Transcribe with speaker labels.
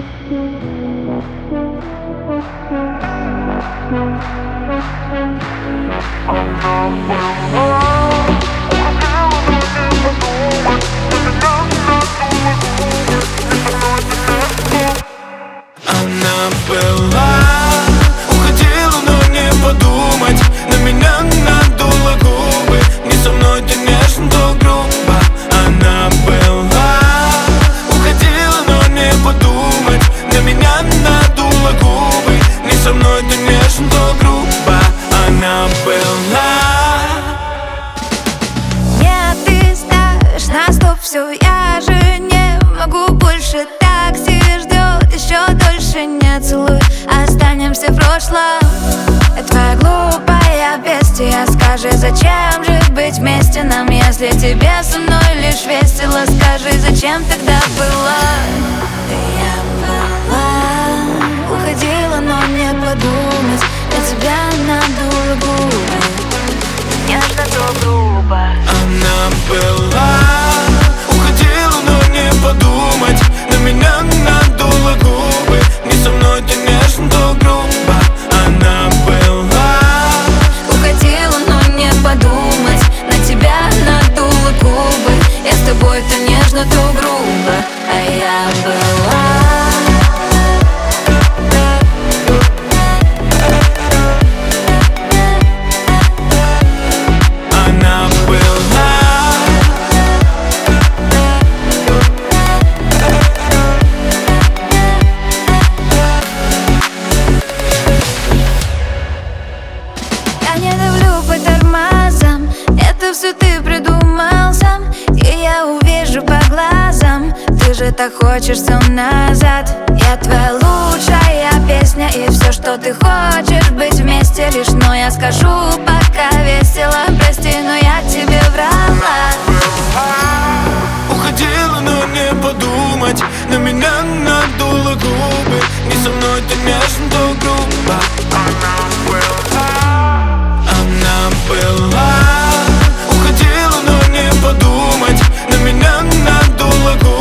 Speaker 1: Она была, уходила, но не подумать. На меня надула губы. Не со мной ты нежно, то грубо. Она была, уходила, но не подумать. На меня надула губы. Не со мной ты нежно, то грубо. Она была.
Speaker 2: Нет, ты ставишь на стоп все, я же не могу больше. Такси ждет еще дольше, не целуй, останемся в прошлом. Это твоя глупая бестия. Скажи, зачем же быть вместе нам, если тебе со мной лишь весело? Скажи, зачем тогда было? Я была, уходила, но не подумать. На тебя надула губы. Нежно, то грубо.
Speaker 1: Она была, уходила, но не подумать. На меня надула губы. Не со мной ты нежно, то грубо. Она была,
Speaker 2: уходила, но не подумать. На тебя надула губы. Я с тобой то нежно, то грубо. А я была. Я не давлю по тормозам, это все ты придумал сам. И я увижу по глазам, ты же так хочешь все назад. Я твоя лучшая песня и все, что ты хочешь быть вместе лишь. Но я скажу пока весело, прости, но я тебе врала.
Speaker 1: уходила, но не подумать. На меня надула губы. Не со мной ты нежно, то грубо. Она была, уходила, но не подумать. На меня надула губы.